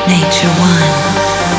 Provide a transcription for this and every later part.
Nature One.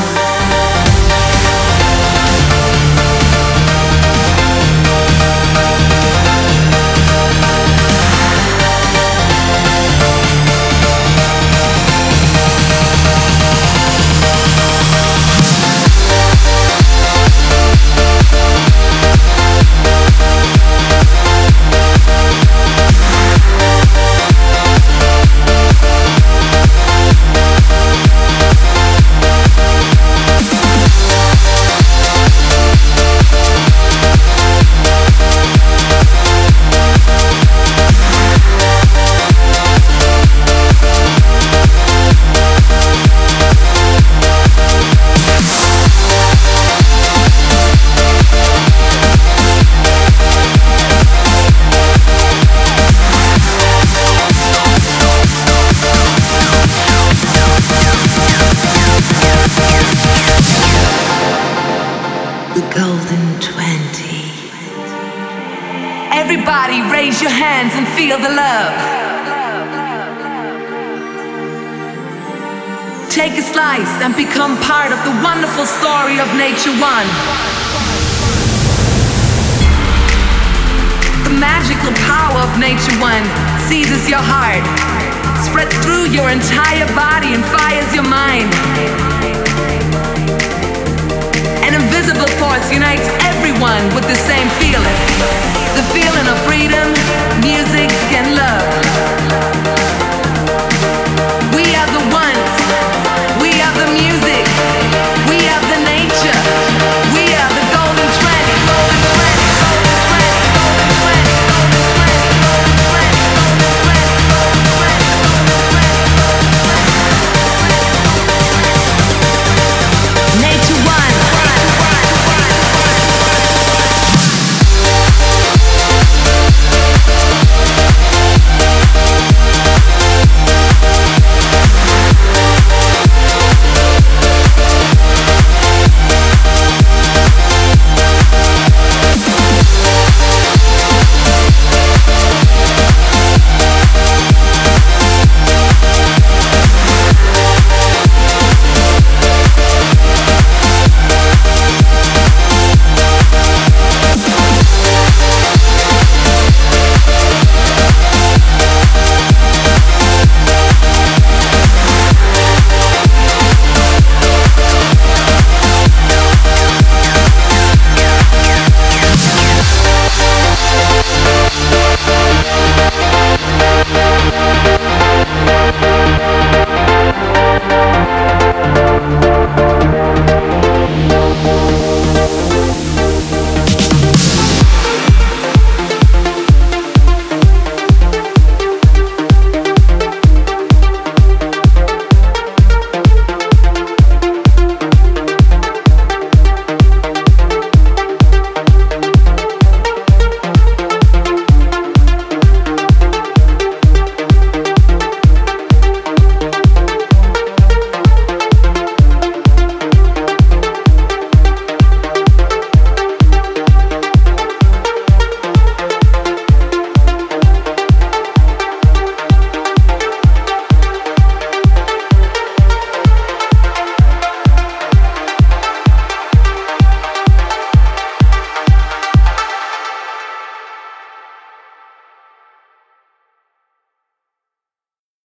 Everybody raise your hands and feel the love. Take a slice and become part of the wonderful story of Nature One. The magical power of Nature One seizes your heart, spreads through your entire body and fires your mind. An invisible force unites everyone with the same feeling. The feeling of freedom, music,